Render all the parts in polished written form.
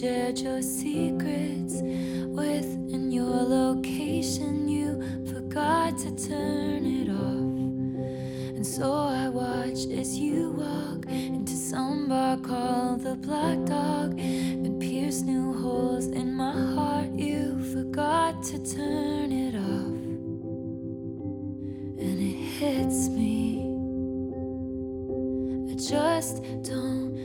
shared your secrets with, in your location you forgot to turn it off. And so I watch as you walk into some bar called the Black Dog and pierce new holes in my heart. You forgot to turn it off, and it hits me. I just don't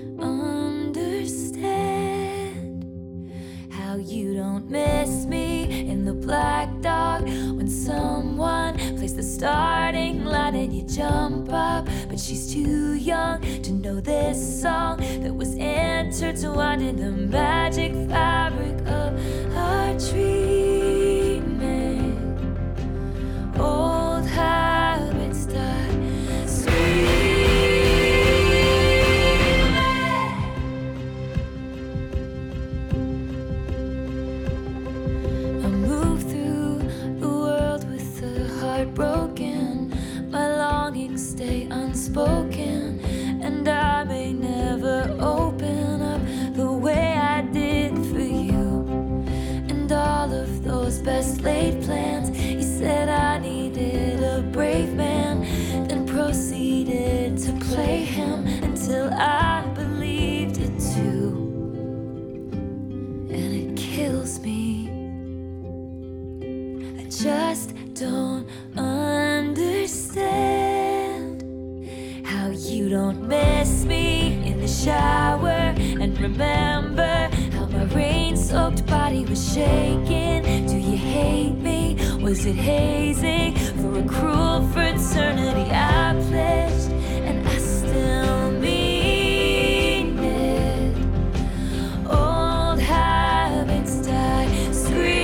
understand how you don't miss me in the Black Dog when someone plays the starting line and you jump up, but she's too young to know this song that was intertwined in the magic fabric of our dreaming. Old habits die broken, my longings stay unspoken, and I may never open up the way I did for you. And all of those best laid plans, you said I needed a brave man, then proceeded to play him until I believed it too. And it kills me. I just don't understand how you don't miss me in the shower and remember how my rain-soaked body was shaking. Do you hate me? Was it hazing for a cruel fraternity I pledged and I still mean it? Old habits die screaming.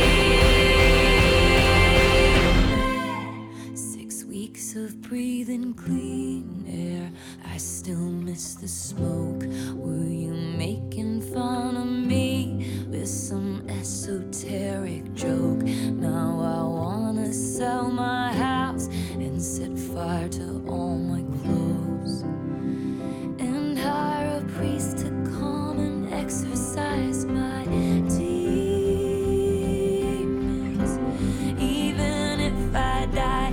Of breathing clean air, I still miss the smoke. Were you making fun of me with some esoteric joke? Now I wanna sell my house and set fire to all my clothes and hire a priest to come and exorcise my demons. Even if I die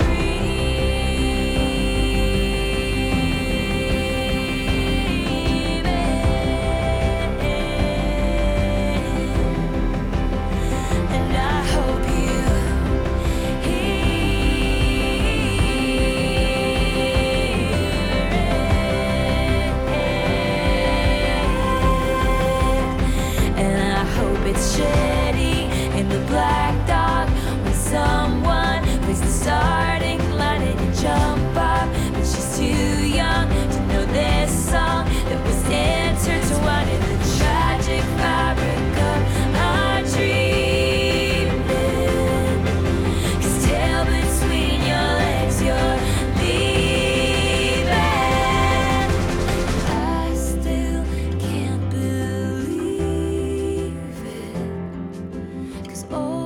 in the Black Dog when someone plays the starting line and you jump up, but she's too young to know this song that was intertwined in the tragic fabric of our dreaming. 'Cause tail between your legs, you're leaving. I still can't believe it. Oh